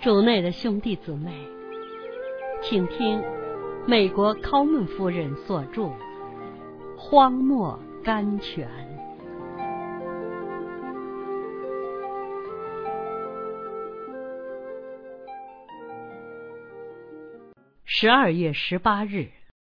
主内的兄弟姊妹，请听美国考门夫人所著《荒漠甘泉》。12月18日，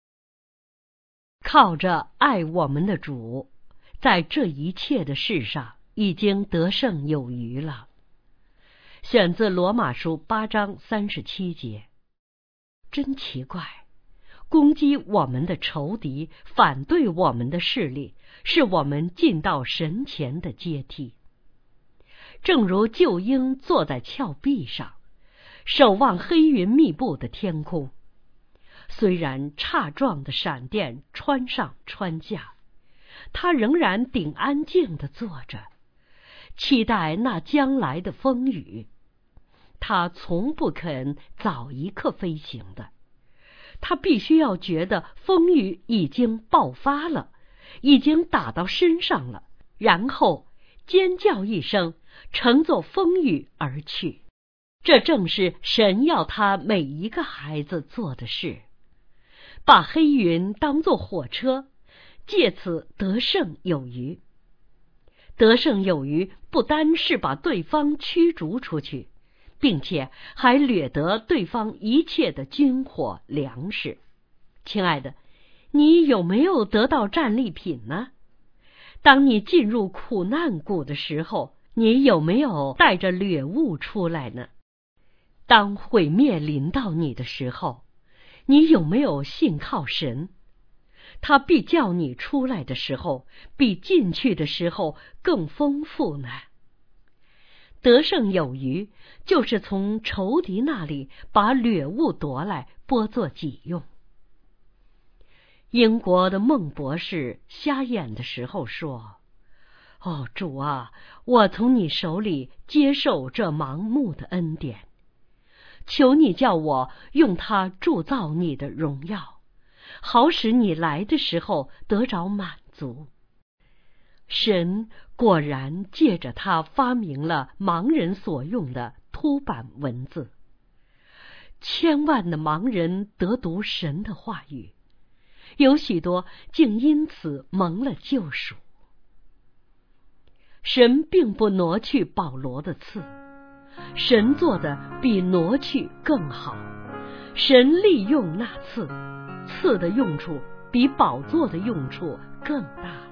靠着爱我们的主，在这一切的事上已经得胜有余了。选自罗马书8章37节。真奇怪，攻击我们的仇敌，反对我们的势力，是我们进到神前的阶梯。正如鹫鹰坐在峭壁上，守望黑云密布的天空，虽然叉状的闪电穿上穿下，他仍然顶安静地坐着，期待那将来的风雨。他从不肯早一刻飞行的，他必须要觉得风雨已经爆发了，已经打到身上了，然后尖叫一声，乘坐风雨而去。这正是神要他每一个孩子做的事，把黑云当作火车，借此得胜有余。得胜有余不单是把对方驱逐出去，并且还掠得对方一切的军火粮食。亲爱的，你有没有得到战利品呢？当你进入苦难谷的时候，你有没有带着掠物出来呢？当毁灭临到你的时候，你有没有信靠神？他必叫你出来的时候，比进去的时候更丰富呢。得胜有余，就是从仇敌那里把掠物夺来，拨作己用。英国的孟博士瞎眼的时候说：哦，主啊，我从你手里接受这盲目的恩典，求你叫我用它铸造你的荣耀，好使你来的时候得着满足。神果然借着他发明了盲人所用的凸版文字，千万的盲人得读神的话语，有许多竟因此蒙了救赎。神并不挪去保罗的刺，神做的比挪去更好。神利用那刺的用处比宝座的用处更大。